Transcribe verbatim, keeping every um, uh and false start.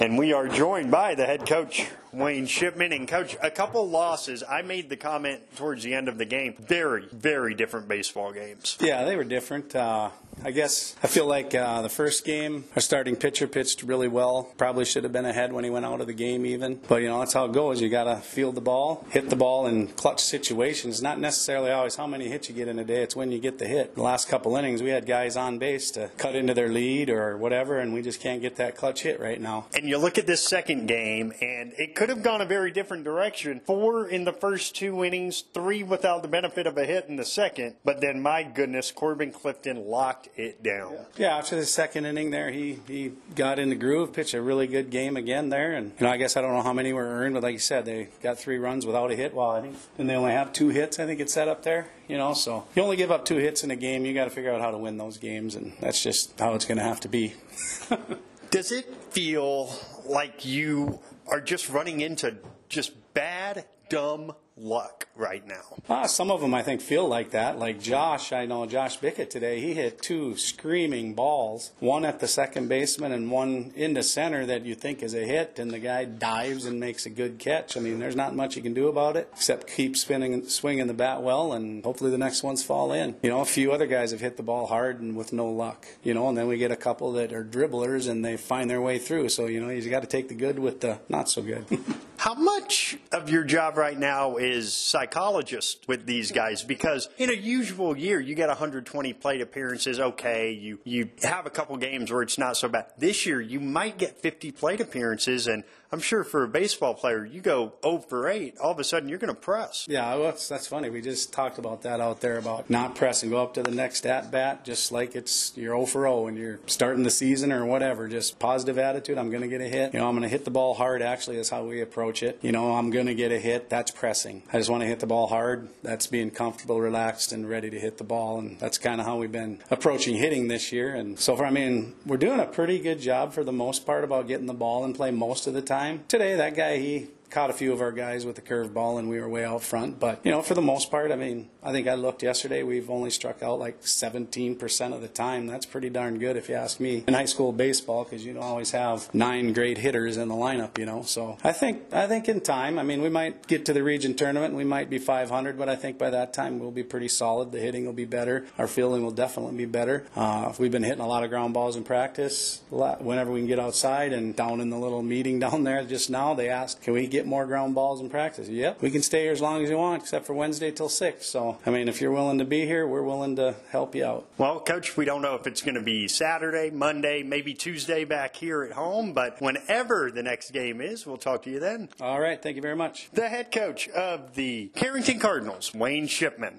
And we are joined by the head coach, Wayne Shipman. And, Coach, a couple losses. I made the comment towards the end of the game. Very, very different baseball games. Yeah, they were different. Uh, I guess I feel like uh, the first game, our starting pitcher pitched really well. Probably should have been ahead when he went out of the game even. But, you know, that's how it goes. You got to field the ball, hit the ball in clutch situations. Not necessarily always how many hits you get in a day. It's when you get the hit. The last couple innings, we had guys on base to cut into their lead or whatever, and we just can't get that clutch hit right now. And you look at this second game, and it could have gone a very different direction. Four in the first two innings, three without the benefit of a hit in the second. But then, my goodness, Corbin Clifton locked it down. Yeah, yeah after the second inning there, he, he got in the groove, pitched a really good game again there. And, you know, I guess I don't know how many were earned, but like you said, they got three runs without a hit. Well, I think, and they only have two hits, I think it's set up there. You know, so you only give up two hits in a game. You got to figure out how to win those games, and that's just how it's going to have to be. Does it feel like you are just running into just bad, dumb luck right now? Uh, some of them, I think, feel like that. Like Josh, I know Josh Bickett today, he hit two screaming balls, one at the second baseman and one into center that you think is a hit, and the guy dives and makes a good catch. I mean, there's not much you can do about it except keep spinning, swinging the bat well, and hopefully the next ones fall in. You know, a few other guys have hit the ball hard and with no luck, you know, and then we get a couple that are dribblers and they find their way through. So, you know, you got to take the good with the not so good. How much of your job right now is psychologist with these guys? Because in a usual year, you get one hundred twenty plate appearances. Okay, you, you have a couple games where it's not so bad. This year, you might get fifty plate appearances, and I'm sure for a baseball player, you go oh for eight, all of a sudden you're going to press. Yeah, well, that's, that's funny. We just talked about that out there about not pressing. Go up to the next at-bat just like it's you're oh for oh and you're starting the season or whatever. Just positive attitude. I'm going to get a hit. You know, I'm going to hit the ball hard, actually, is how we approach it. You know, I'm going to get a hit. That's pressing. I just want to hit the ball hard. That's being comfortable, relaxed, and ready to hit the ball. And that's kind of how we've been approaching hitting this year. And so far, I mean, we're doing a pretty good job for the most part about getting the ball in play most of the time. Today, that guy, he caught a few of our guys with a curveball, and we were way out front. But, you know, for the most part, I mean, I think I looked yesterday, we've only struck out like seventeen percent of the time. That's pretty darn good if you ask me. In high school baseball, because you don't always have nine great hitters in the lineup, you know. So I think I think in time, I mean, we might get to the region tournament, and we might be five hundred, but I think by that time we'll be pretty solid. The hitting will be better. Our fielding will definitely be better. Uh, we've been hitting a lot of ground balls in practice. Whenever we can get outside, and down in the little meeting down there just now, they asked, can we get more ground balls in practice? Yep, we can stay here as long as you want, except for Wednesday till six. So, I mean, if you're willing to be here, we're willing to help you out. Well, Coach, we don't know if it's going to be Saturday, Monday, maybe Tuesday back here at home, but whenever the next game is, we'll talk to you then. All right, thank you very much. The head coach of the Carrington Cardinals, Wayne Shipman.